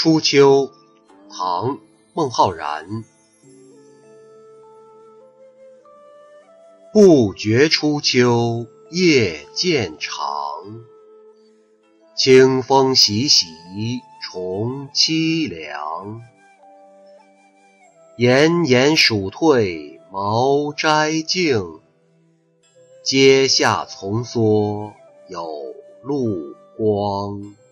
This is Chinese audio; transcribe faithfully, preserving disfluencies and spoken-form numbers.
初秋，唐·孟浩然。不觉初秋夜渐长，清风习习重凄凉。炎炎暑退茅斋静，阶下丛梭有路光。